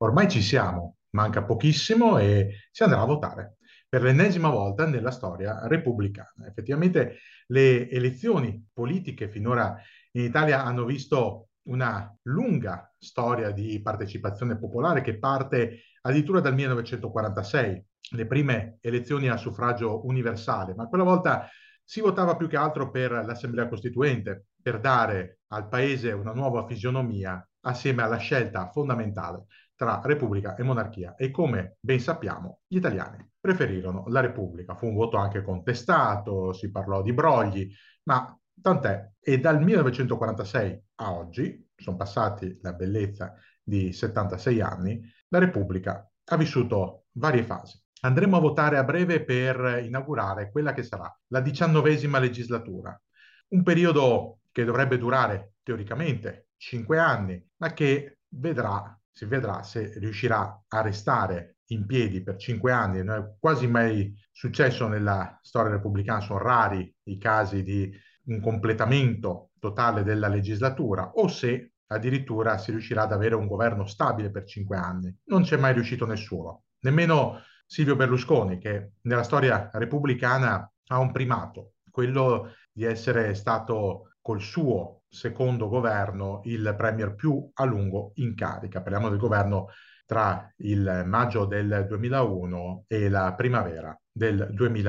Ormai ci siamo, manca pochissimo e si andrà a votare per l'ennesima volta nella storia repubblicana. Effettivamente le elezioni politiche finora in Italia hanno visto una lunga storia di partecipazione popolare che parte addirittura dal 1946, le prime elezioni a suffragio universale, ma quella volta si votava più che altro per l'Assemblea Costituente, per dare al Paese una nuova fisionomia assieme alla scelta fondamentale tra Repubblica e monarchia e come ben sappiamo gli italiani preferirono la Repubblica. Fu un voto anche contestato, si parlò di brogli, ma tant'è. E dal 1946 a oggi, sono passati la bellezza di 76 anni, la Repubblica ha vissuto varie fasi. Andremo a votare a breve per inaugurare quella che sarà la 19ª legislatura, un periodo che dovrebbe durare teoricamente 5 anni, ma che si vedrà se riuscirà a restare in piedi per 5 anni. Non è quasi mai successo nella storia repubblicana, sono rari i casi di un completamento totale della legislatura, o se addirittura si riuscirà ad avere un governo stabile per 5 anni. Non c'è mai riuscito nessuno, nemmeno Silvio Berlusconi, che nella storia repubblicana ha un primato, quello di essere stato col suo secondo governo il premier più a lungo in carica. Parliamo del governo tra il maggio del 2001 e la primavera del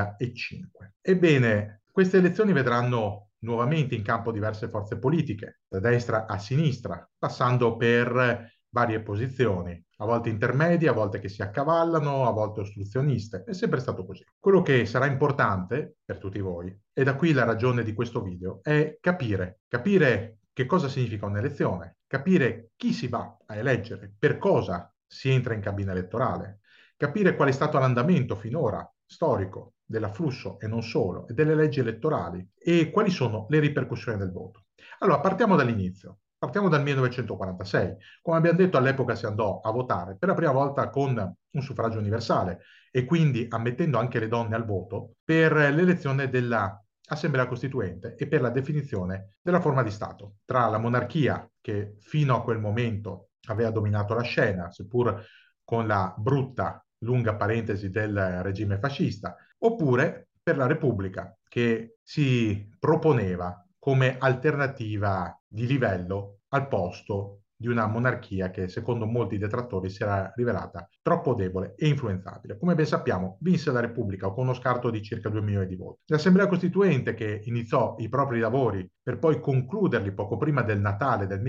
2005. Ebbene, queste elezioni vedranno nuovamente in campo diverse forze politiche, da destra a sinistra, passando per varie posizioni, a volte intermedie, a volte che si accavallano, a volte ostruzioniste. È sempre stato così. Quello che sarà importante per tutti voi, e da qui la ragione di questo video, è capire che cosa significa un'elezione, capire chi si va a eleggere, per cosa si entra in cabina elettorale, capire qual è stato l'andamento finora storico dell'afflusso e non solo, e delle leggi elettorali e quali sono le ripercussioni del voto. Allora, partiamo dall'inizio. Partiamo dal 1946. Come abbiamo detto, all'epoca si andò a votare per la prima volta con un suffragio universale e quindi ammettendo anche le donne al voto per l'elezione della Assemblea Costituente e per la definizione della forma di Stato tra la monarchia, che fino a quel momento aveva dominato la scena, seppur con la brutta lunga parentesi del regime fascista, oppure per la Repubblica, che si proponeva come alternativa di livello al posto di una monarchia che, secondo molti detrattori, si era rivelata troppo debole e influenzabile. Come ben sappiamo, vinse la Repubblica con uno scarto di circa 2 milioni di voti. L'Assemblea Costituente, che iniziò i propri lavori per poi concluderli poco prima del Natale del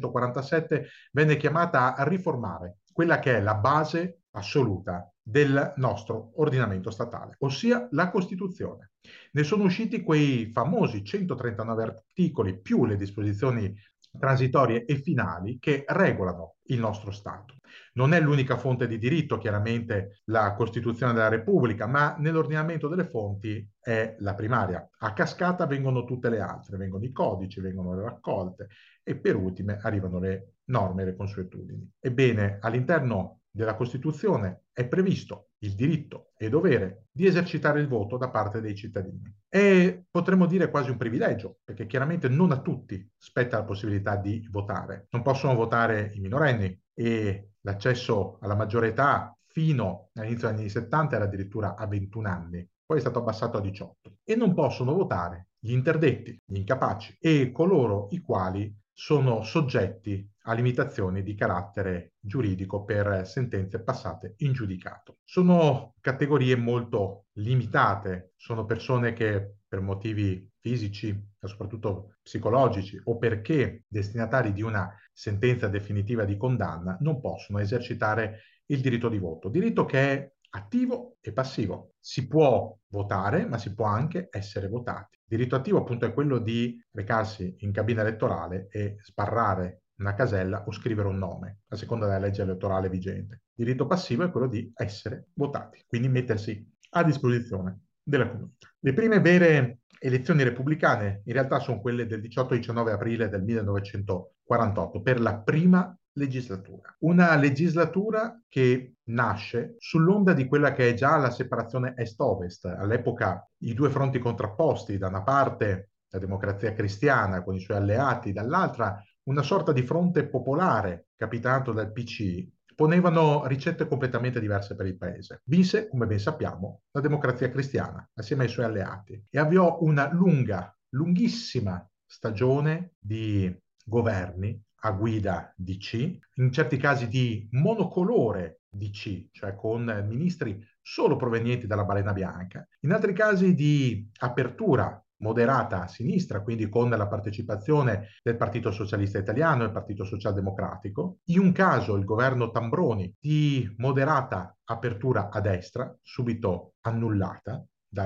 1947, venne chiamata a riformare quella che è la base assoluta del nostro ordinamento statale, ossia la Costituzione. Ne sono usciti quei famosi 139 articoli più le disposizioni transitorie e finali che regolano il nostro Stato. Non è l'unica fonte di diritto, chiaramente, la Costituzione della Repubblica, ma nell'ordinamento delle fonti è la primaria. A cascata vengono tutte le altre, vengono i codici, vengono le raccolte e per ultime arrivano le norme e le consuetudini. Ebbene, all'interno della Costituzione è previsto il diritto e dovere di esercitare il voto da parte dei cittadini. E potremmo dire quasi un privilegio, perché chiaramente non a tutti spetta la possibilità di votare. Non possono votare i minorenni e l'accesso alla maggiore età fino all'inizio degli anni 70 era addirittura a 21 anni, poi è stato abbassato a 18. E non possono votare gli interdetti, gli incapaci e coloro i quali sono soggetti a limitazioni di carattere giuridico per sentenze passate in giudicato. Sono categorie molto limitate, sono persone che per motivi fisici e soprattutto psicologici o perché destinatari di una sentenza definitiva di condanna non possono esercitare il diritto di voto, diritto che è attivo e passivo. Si può votare, ma si può anche essere votati. Il diritto attivo appunto è quello di recarsi in cabina elettorale e sbarrare una casella o scrivere un nome, a seconda della legge elettorale vigente. Il diritto passivo è quello di essere votati, quindi mettersi a disposizione della comunità. Le prime vere elezioni repubblicane in realtà sono quelle del 18-19 aprile del 1948 per la prima legislatura. Una legislatura che nasce sull'onda di quella che è già la separazione est-ovest. All'epoca i due fronti contrapposti, da una parte la Democrazia Cristiana con i suoi alleati, dall'altra una sorta di fronte popolare capitanato dal PC ponevano ricette completamente diverse per il paese. Vinse, come ben sappiamo, la Democrazia Cristiana assieme ai suoi alleati e avviò una lunghissima stagione di governi a guida DC, in certi casi di monocolore DC, cioè con ministri solo provenienti dalla balena bianca, in altri casi di apertura moderata a sinistra, quindi con la partecipazione del Partito Socialista Italiano e del Partito Socialdemocratico, in un caso il governo Tambroni di moderata apertura a destra, subito annullata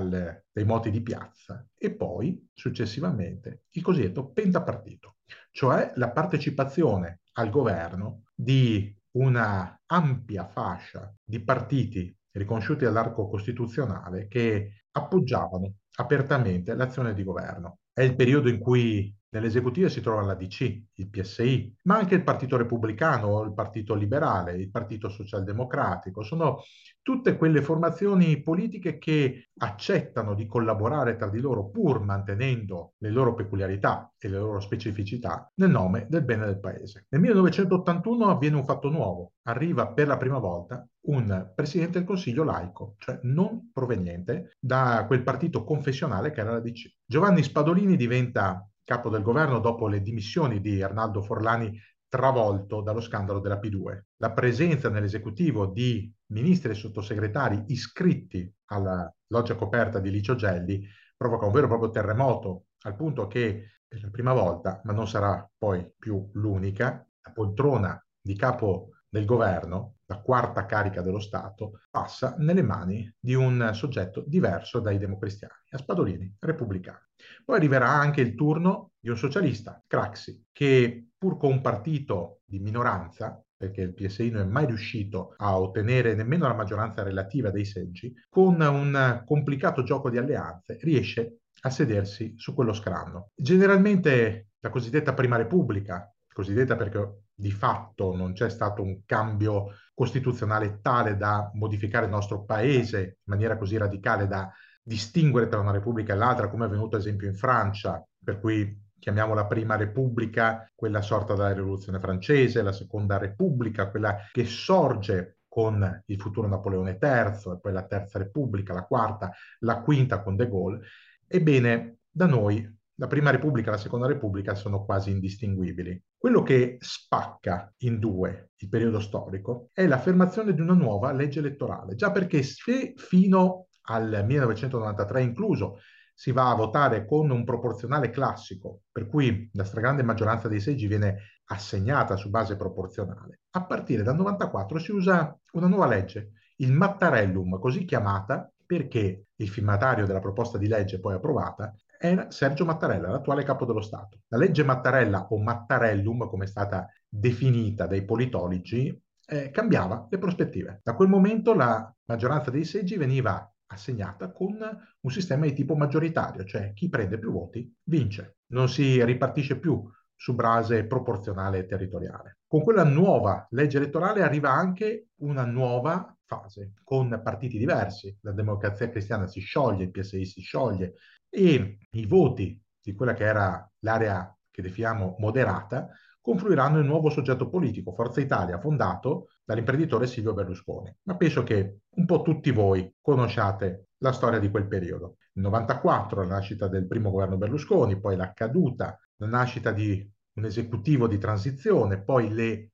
dai moti di piazza, e poi successivamente il cosiddetto pentapartito, cioè la partecipazione al governo di una ampia fascia di partiti riconosciuti dall'arco costituzionale che appoggiavano apertamente l'azione di governo. È il periodo in cui nell'esecutivo si trova la DC, il PSI, ma anche il Partito Repubblicano, il Partito Liberale, il Partito Socialdemocratico. Sono tutte quelle formazioni politiche che accettano di collaborare tra di loro pur mantenendo le loro peculiarità e le loro specificità nel nome del bene del paese. Nel 1981 avviene un fatto nuovo. Arriva per la prima volta un presidente del Consiglio laico, cioè non proveniente da quel partito confessionale che era la DC. Giovanni Spadolini diventa capo del governo dopo le dimissioni di Arnaldo Forlani travolto dallo scandalo della P2. La presenza nell'esecutivo di ministri e sottosegretari iscritti alla loggia coperta di Licio Gelli provoca un vero e proprio terremoto, al punto che per la prima volta, ma non sarà poi più l'unica, la poltrona di capo del governo, la quarta carica dello Stato, passa nelle mani di un soggetto diverso dai democristiani, a Spadolini, repubblicano. Poi arriverà anche il turno di un socialista, Craxi, che pur con un partito di minoranza, perché il PSI non è mai riuscito a ottenere nemmeno la maggioranza relativa dei seggi, con un complicato gioco di alleanze riesce a sedersi su quello scranno. Generalmente la cosiddetta Prima Repubblica, cosiddetta perché di fatto non c'è stato un cambio costituzionale tale da modificare il nostro paese in maniera così radicale da distinguere tra una repubblica e l'altra, come è avvenuto ad esempio in Francia, per cui chiamiamo la prima repubblica quella sorta dalla rivoluzione francese, la seconda repubblica, quella che sorge con il futuro Napoleone III, e poi la terza repubblica, la quarta, la quinta con De Gaulle. Ebbene, da noi la prima repubblica e la seconda repubblica sono quasi indistinguibili. Quello che spacca in due il periodo storico è l'affermazione di una nuova legge elettorale, già perché se fino al 1993 incluso si va a votare con un proporzionale classico, per cui la stragrande maggioranza dei seggi viene assegnata su base proporzionale, a partire dal 94 si usa una nuova legge, il Mattarellum, così chiamata perché il firmatario della proposta di legge poi approvata era Sergio Mattarella, l'attuale capo dello Stato. La legge Mattarella o Mattarellum, come è stata definita dai politologi, cambiava le prospettive. Da quel momento la maggioranza dei seggi veniva assegnata con un sistema di tipo maggioritario, cioè chi prende più voti vince. Non si ripartisce più su base proporzionale e territoriale. Con quella nuova legge elettorale arriva anche una nuova fase, con partiti diversi. La Democrazia Cristiana si scioglie, il PSI si scioglie e i voti di quella che era l'area che definiamo moderata confluiranno in un nuovo soggetto politico, Forza Italia, fondato dall'imprenditore Silvio Berlusconi. Ma penso che un po' tutti voi conosciate la storia di quel periodo. Nel 94 la nascita del primo governo Berlusconi, poi la caduta, la nascita di un esecutivo di transizione, poi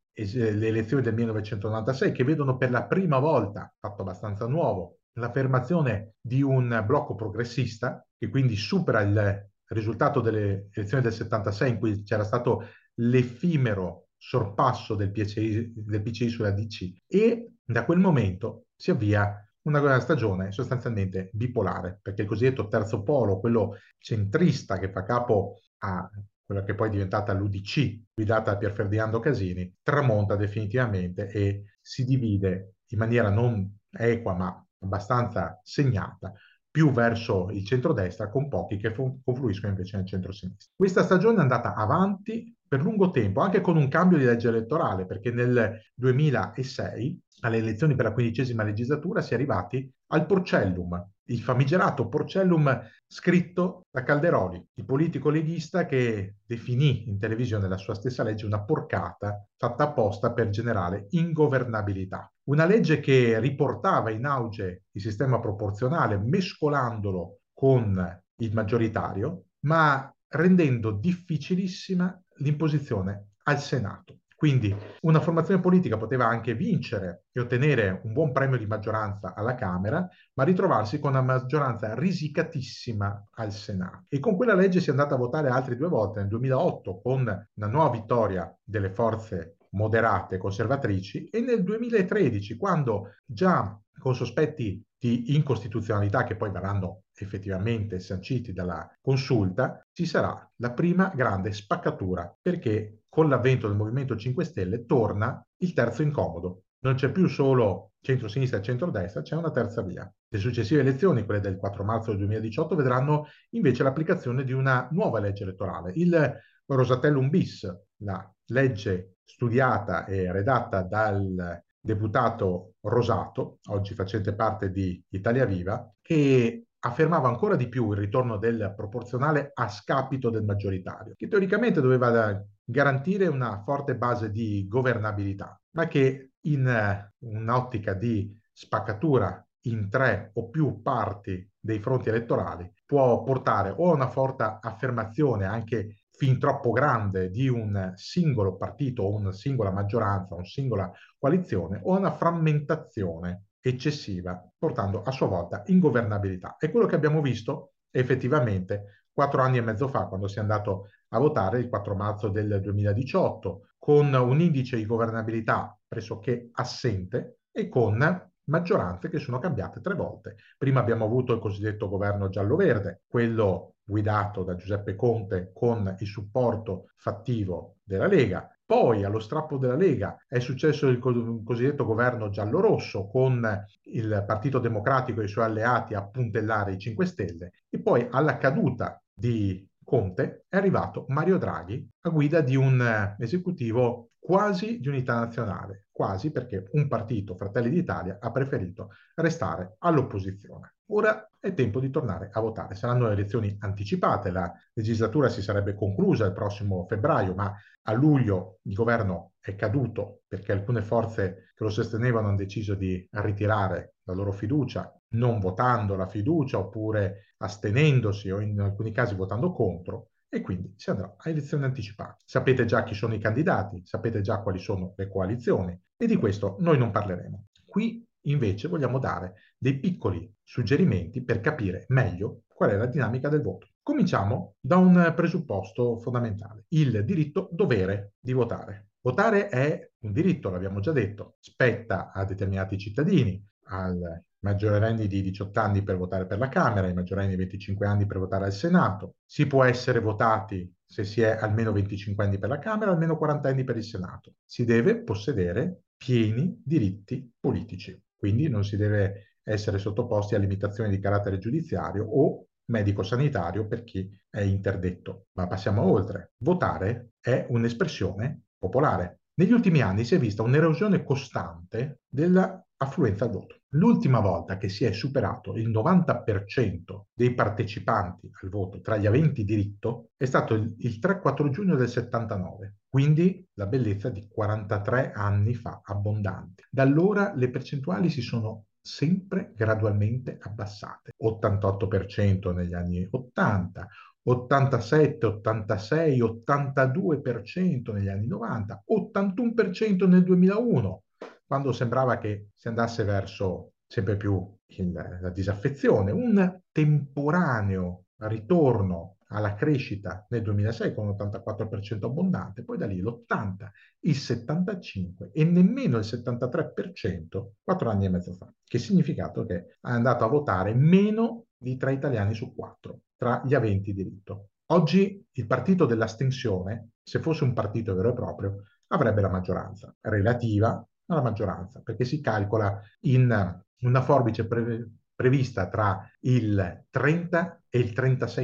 le elezioni del 1996 che vedono per la prima volta, fatto abbastanza nuovo, l'affermazione di un blocco progressista che quindi supera il risultato delle elezioni del 76 in cui c'era stato l'effimero sorpasso del PCI sulla DC e da quel momento si avvia una stagione sostanzialmente bipolare, perché il cosiddetto terzo polo, quello centrista che fa capo a quella che poi è diventata l'UDC, guidata da Pier Ferdinando Casini, tramonta definitivamente e si divide in maniera non equa ma abbastanza segnata più verso il centrodestra, con pochi che confluiscono invece nel centro-sinistra. Questa stagione è andata avanti per lungo tempo, anche con un cambio di legge elettorale, perché nel 2006, alle elezioni per la 15ª legislatura, si è arrivati al Porcellum, il famigerato Porcellum scritto da Calderoli, il politico leghista che definì in televisione la sua stessa legge una porcata fatta apposta per generare ingovernabilità. Una legge che riportava in auge il sistema proporzionale mescolandolo con il maggioritario, ma rendendo difficilissima l'imposizione al Senato. Quindi una formazione politica poteva anche vincere e ottenere un buon premio di maggioranza alla Camera, ma ritrovarsi con una maggioranza risicatissima al Senato. E con quella legge si è andata a votare altre 2 volte, nel 2008 con una nuova vittoria delle forze moderate conservatrici e nel 2013, quando già con sospetti di incostituzionalità che poi verranno effettivamente sanciti dalla consulta, ci sarà la prima grande spaccatura, perché con l'avvento del Movimento 5 Stelle torna il terzo incomodo. Non c'è più solo centro-sinistra e centro-destra, c'è una terza via. Le successive elezioni, quelle del 4 marzo del 2018, vedranno invece l'applicazione di una nuova legge elettorale, il Rosatellum bis, la legge studiata e redatta dal deputato Rosato, oggi facente parte di Italia Viva, che affermava ancora di più il ritorno del proporzionale a scapito del maggioritario, che teoricamente doveva garantire una forte base di governabilità, ma che in un'ottica di spaccatura in 3 o più parti dei fronti elettorali può portare o a una forte affermazione anche fin troppo grande di un singolo partito o una singola maggioranza, una singola coalizione, o a una frammentazione eccessiva, portando a sua volta ingovernabilità. È quello che abbiamo visto effettivamente 4 anni e mezzo fa, quando si è andato a votare il 4 marzo del 2018, con un indice di governabilità pressoché assente e con maggioranze che sono cambiate 3 volte. Prima abbiamo avuto il cosiddetto governo giallo-verde, quello guidato da Giuseppe Conte con il supporto fattivo della Lega. Poi allo strappo della Lega è successo il cosiddetto governo giallo-rosso con il Partito Democratico e i suoi alleati a puntellare i 5 Stelle e poi alla caduta di Conte è arrivato Mario Draghi a guida di un esecutivo quasi di unità nazionale, quasi perché un partito, Fratelli d'Italia, ha preferito restare all'opposizione. Ora è tempo di tornare a votare. Saranno elezioni anticipate, la legislatura si sarebbe conclusa il prossimo febbraio, ma a luglio il governo è caduto perché alcune forze che lo sostenevano hanno deciso di ritirare la loro fiducia, non votando la fiducia oppure astenendosi o in alcuni casi votando contro, e quindi si andrà a elezioni anticipate. Sapete già chi sono i candidati, sapete già quali sono le coalizioni e di questo noi non parleremo. Qui invece vogliamo dare dei piccoli suggerimenti per capire meglio qual è la dinamica del voto. Cominciamo da un presupposto fondamentale, il diritto-dovere di votare. Votare è un diritto, l'abbiamo già detto, spetta a determinati cittadini, ai maggiorenni di 18 anni per votare per la Camera, ai maggiorenni di 25 anni per votare al Senato. Si può essere votati se si è almeno 25 anni per la Camera, almeno 40 anni per il Senato. Si deve possedere pieni diritti politici, quindi non si deve essere sottoposti a limitazioni di carattere giudiziario o medico-sanitario per chi è interdetto. Ma passiamo oltre. Votare è un'espressione popolare. Negli ultimi anni si è vista un'erosione costante dell'affluenza al voto. L'ultima volta che si è superato il 90% dei partecipanti al voto tra gli aventi diritto è stato il 3-4 giugno del 79, quindi la bellezza di 43 anni fa, abbondanti. Da allora le percentuali si sono sempre gradualmente abbassate. 88% negli anni 80, 87, 86, 82% negli anni 90, 81% nel 2001, quando sembrava che si andasse verso sempre più la disaffezione, un temporaneo ritorno alla crescita nel 2006 con un 84% abbondante, poi da lì l'80, il 75 e nemmeno il 73% 4 anni e mezzo fa, che ha significato che è andato a votare meno di 3 italiani su 4 tra gli aventi diritto. Oggi il partito dell'astensione, se fosse un partito vero e proprio, avrebbe la maggioranza relativa alla maggioranza, perché si calcola in una forbice prevista tra il 30 e il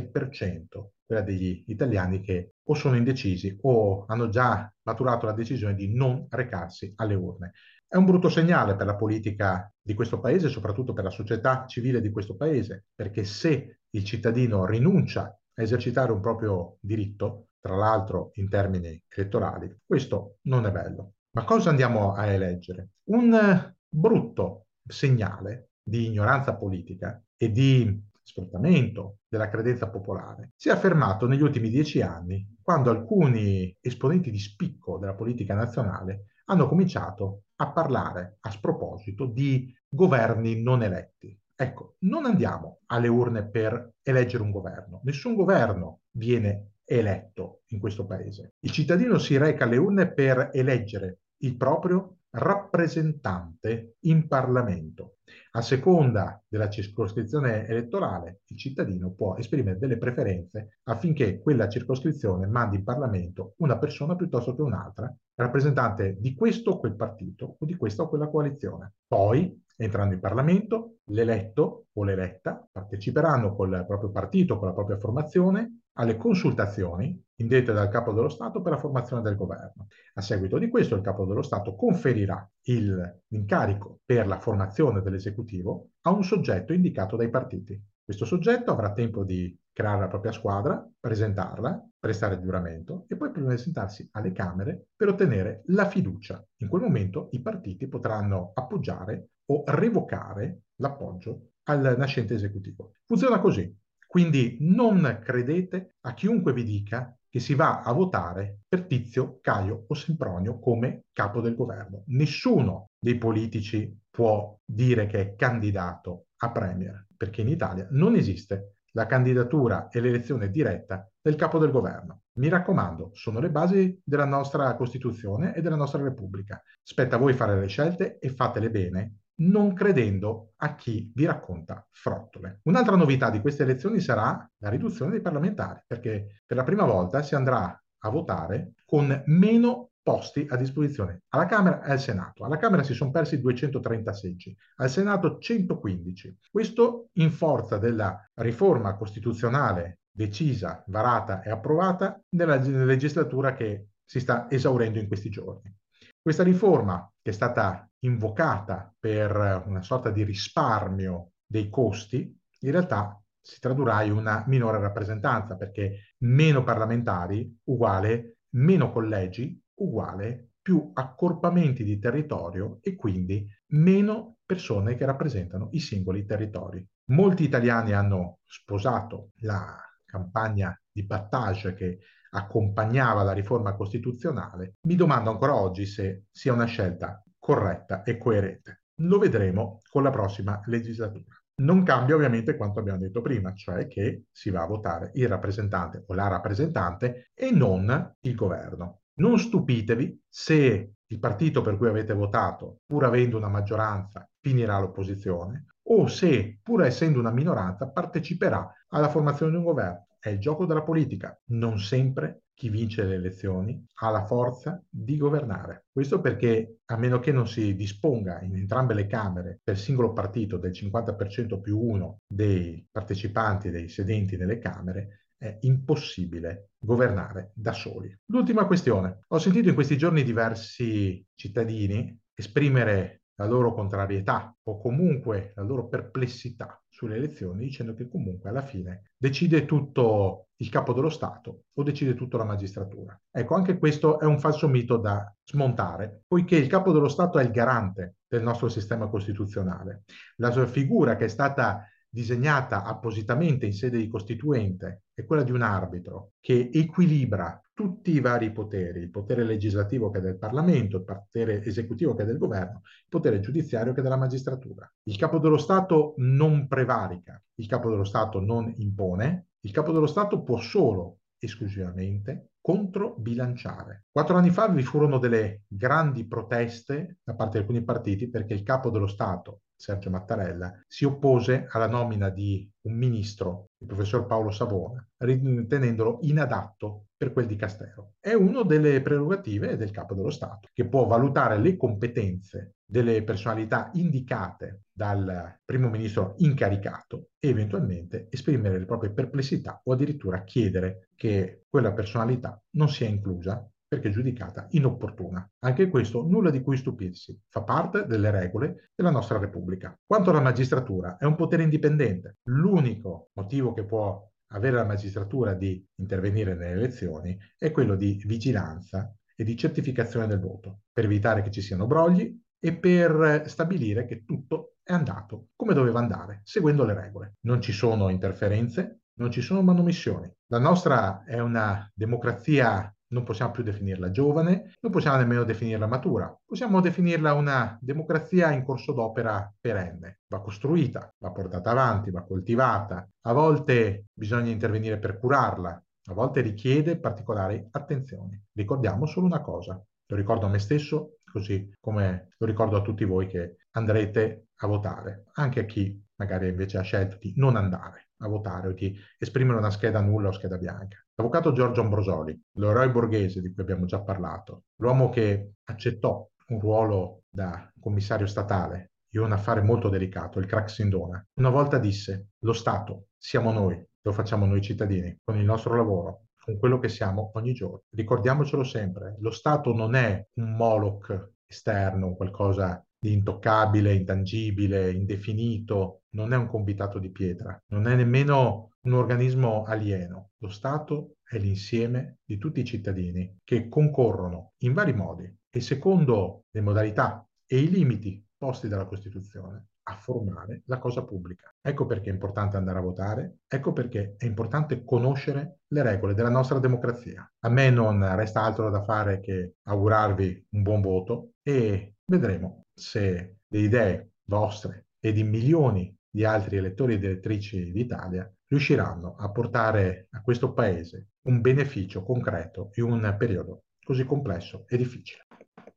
36%, quella degli italiani che o sono indecisi o hanno già maturato la decisione di non recarsi alle urne. È un brutto segnale per la politica di questo paese, soprattutto per la società civile di questo paese, perché se il cittadino rinuncia a esercitare un proprio diritto, tra l'altro in termini elettorali, questo non è bello. Ma cosa andiamo a eleggere? Un brutto segnale di ignoranza politica e di sfruttamento della credenza popolare si è affermato negli ultimi 10 anni, quando alcuni esponenti di spicco della politica nazionale hanno cominciato a parlare a sproposito di governi non eletti. Ecco, non andiamo alle urne per eleggere un governo. Nessun governo viene eletto in questo paese. Il cittadino si reca alle urne per eleggere il proprio rappresentante in Parlamento. A seconda della circoscrizione elettorale, il cittadino può esprimere delle preferenze affinché quella circoscrizione mandi in Parlamento una persona piuttosto che un'altra, rappresentante di questo o quel partito o di questa o quella coalizione. Poi, entrando in Parlamento, l'eletto o l'eletta parteciperanno col proprio partito, con la propria formazione, alle consultazioni indette dal Capo dello Stato per la formazione del governo. A seguito di questo, il Capo dello Stato conferirà l'incarico per la formazione dell'esecutivo a un soggetto indicato dai partiti. Questo soggetto avrà tempo di creare la propria squadra, presentarla, prestare il giuramento e poi presentarsi alle Camere per ottenere la fiducia. In quel momento i partiti potranno appoggiare o revocare l'appoggio al nascente esecutivo. Funziona così. Quindi non credete a chiunque vi dica che si va a votare per Tizio, Caio o Sempronio come capo del governo. Nessuno dei politici può dire che è candidato a premier, perché in Italia non esiste la candidatura e l'elezione diretta del capo del governo. Mi raccomando, sono le basi della nostra Costituzione e della nostra Repubblica. Spetta a voi fare le scelte e fatele bene, non credendo a chi vi racconta frottole. Un'altra novità di queste elezioni sarà la riduzione dei parlamentari, perché per la prima volta si andrà a votare con meno posti a disposizione alla Camera e al Senato. Alla Camera si sono persi 230 seggi, al Senato 115. Questo in forza della riforma costituzionale decisa, varata e approvata nella legislatura che si sta esaurendo in questi giorni. Questa riforma, che è stata invocata per una sorta di risparmio dei costi, in realtà si tradurrà in una minore rappresentanza, perché meno parlamentari uguale meno collegi uguale più accorpamenti di territorio e quindi meno persone che rappresentano i singoli territori. Molti italiani hanno sposato la campagna di battage che accompagnava la riforma costituzionale. Mi domando ancora oggi se sia una scelta corretta e coerente. Lo vedremo con la prossima legislatura. Non cambia ovviamente quanto abbiamo detto prima, cioè che si va a votare il rappresentante o la rappresentante e non il governo. Non stupitevi se il partito per cui avete votato, pur avendo una maggioranza, finirà all'opposizione, o se, pur essendo una minoranza, parteciperà alla formazione di un governo. È il gioco della politica. Non sempre chi vince le elezioni ha la forza di governare. Questo perché, a meno che non si disponga in entrambe le Camere per singolo partito del 50% più uno dei partecipanti, dei sedenti nelle Camere, è impossibile governare da soli. L'ultima questione. Ho sentito in questi giorni diversi cittadini esprimere la loro contrarietà o comunque la loro perplessità sulle elezioni, dicendo che comunque alla fine decide tutto il capo dello Stato o decide tutto la magistratura. Ecco, anche questo è un falso mito da smontare, poiché il capo dello Stato è il garante del nostro sistema costituzionale. La sua figura, che è stata disegnata appositamente in sede di costituente, è quella di un arbitro che equilibra tutti i vari poteri, il potere legislativo che è del Parlamento, il potere esecutivo che è del governo, il potere giudiziario che è della magistratura. Il capo dello Stato non prevarica, il capo dello Stato non impone, il capo dello Stato può solo, esclusivamente, controbilanciare. 4 anni fa vi furono delle grandi proteste da parte di alcuni partiti perché il capo dello Stato Sergio Mattarella, si oppose alla nomina di un ministro, il professor Paolo Savona, ritenendolo inadatto per quel dicastero. È una delle prerogative del capo dello Stato, che può valutare le competenze delle personalità indicate dal primo ministro incaricato e eventualmente esprimere le proprie perplessità o addirittura chiedere che quella personalità non sia inclusa perché giudicata inopportuna. Anche questo nulla di cui stupirsi, fa parte delle regole della nostra Repubblica. Quanto alla magistratura, è un potere indipendente. L'unico motivo che può avere la magistratura di intervenire nelle elezioni è quello di vigilanza e di certificazione del voto, per evitare che ci siano brogli e per stabilire che tutto è andato come doveva andare, seguendo le regole. Non ci sono interferenze, non ci sono manomissioni. La nostra è una democrazia, non possiamo più definirla giovane, non possiamo nemmeno definirla matura, possiamo definirla una democrazia in corso d'opera perenne. Va costruita, va portata avanti, va coltivata. A volte bisogna intervenire per curarla, a volte richiede particolari attenzioni. Ricordiamo solo una cosa, lo ricordo a me stesso, così come lo ricordo a tutti voi che andrete a votare, anche a chi magari invece ha scelto di non andare a votare o di esprimere una scheda nulla o scheda bianca. L'avvocato Giorgio Ambrosoli, l'eroe borghese di cui abbiamo già parlato, l'uomo che accettò un ruolo da commissario statale in un affare molto delicato, il crack Sindona, una volta disse: lo Stato siamo noi, lo facciamo noi cittadini, con il nostro lavoro, con quello che siamo ogni giorno. Ricordiamocelo sempre, lo Stato non è un Moloch esterno, qualcosa di intoccabile, intangibile, indefinito, non è un convitato di pietra, non è nemmeno un organismo alieno. Lo Stato è l'insieme di tutti i cittadini che concorrono in vari modi e secondo le modalità e i limiti posti dalla Costituzione a formare la cosa pubblica. Ecco perché è importante andare a votare, ecco perché è importante conoscere le regole della nostra democrazia. A me non resta altro da fare che augurarvi un buon voto e vedremo se le idee vostre e di milioni di altri elettori ed elettrici d'Italia riusciranno a portare a questo paese un beneficio concreto in un periodo così complesso e difficile.